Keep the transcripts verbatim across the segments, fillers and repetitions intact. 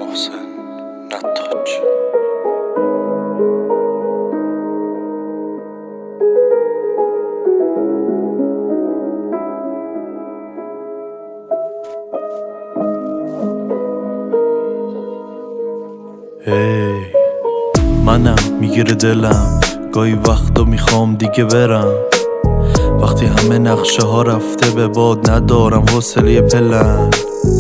محسن نتاج. هی منم میگیره دلم، گاهی وقتا میخوام دیگه برم. وقتی همه نقشه ها رفته به باد، ندارم حوصله پلن.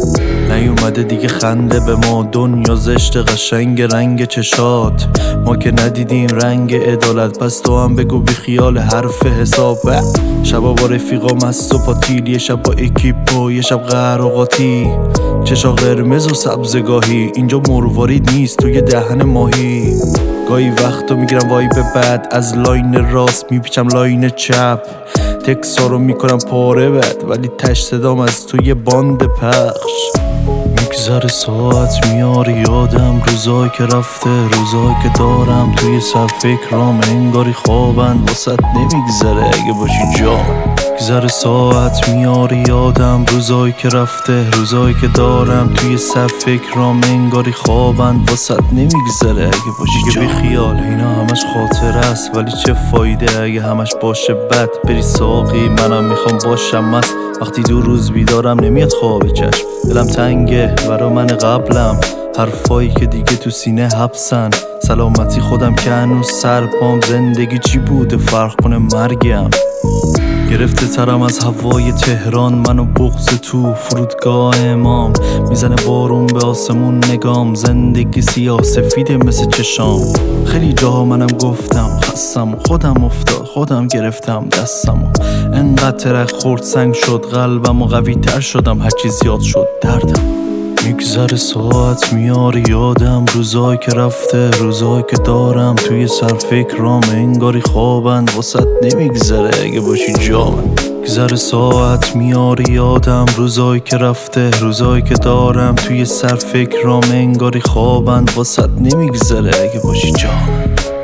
نیومده دیگه خنده به ما، دنیا زشت قشنگ رنگ چشات. ما که ندیدیم رنگ عدالت، پس تو هم بگو بی خیال حرف حساب. شبا با رفیقا مست و پاتیل، یه شب با اکیپ و یه شب قهر و قاطی. چشا قرمز و سبزگاهی، اینجا مروارید نیست توی دهن ماهی. گاهی وقتا میگیرم وایب بد، از لاین راست میپیچم لاین چپ. تکسا رو میکنم پاره بد، ولی تش صدام از توی باند پخش. میگذره ساعت میاری یادم، روزایی که رفته، روزایی که دارم توی سر فکرام. انگاری خوابن واسط نمیگذره اگه باشی جام. میگذره ساعت میاری یادم، روزایی که رفته، روزایی که دارم توی سر فکرام. انگاری خوابن واسط نمیگذره اگه باشی جام. بی خیال اینا همش خاطر است، ولی چه فایده اگه همش باشه بد. بری ساقی منم میخوام باشم مست، وقتی دو روز بیدارم نمیاد خواب چشم. دلم تنگه برا من قبلم، حرفایی که دیگه تو سینه حبسن. سلامتی خودم که هنوز سر پام، زندگی چی بوده فرق کنه مرگم. گرفته ترم از هوای تهران، منو بغض تو فرودگاه امام. میزنه بارون به آسمون نگام، زندگی سیاه سفیده مثل چشام. خیلی جاها منم گفتم خستم، خودم افتاد خودم گرفتم دستم. انقدر ترک خورد سنگ شد قلبم، و قوی تر شدم هرچی زیاد شد دردم. میگذره ساعت میاری یادم، روزایی که رفته، روزایی که دارم توی سر فکرام. انگاری خوابند واسط نمیگذره اگه باشی جامن. میگذره ساعت میاری یادم، روزایی که رفته، روزایی که دارم توی سر فکرام. انگاری خوابند واسط نمیگذره اگه باشی جامن.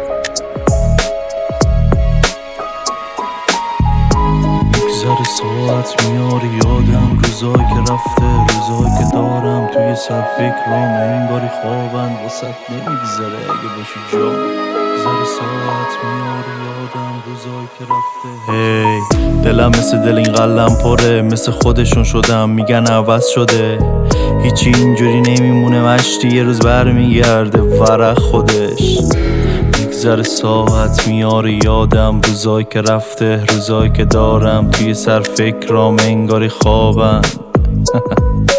میگذره ساعت میاری یادم، روزایی که رفته، روزایی که دارم توی سر فکرام. انگاری خوابند واسط نمیگذره اگه باشی جا. میگذره ساعت میاری یادم، روزایی که رفته. هی دلم مثل دل این قلم پره، مثل خودشون شدم میگن عوض شده. هیچی اینجوری نمیمونه مشتی، یه روز برمیگرده ورق خودش. میگذره ساعت میاری یادم، روزایی که رفته، روزایی که دارم توی سر فکرام. انگاری خوابم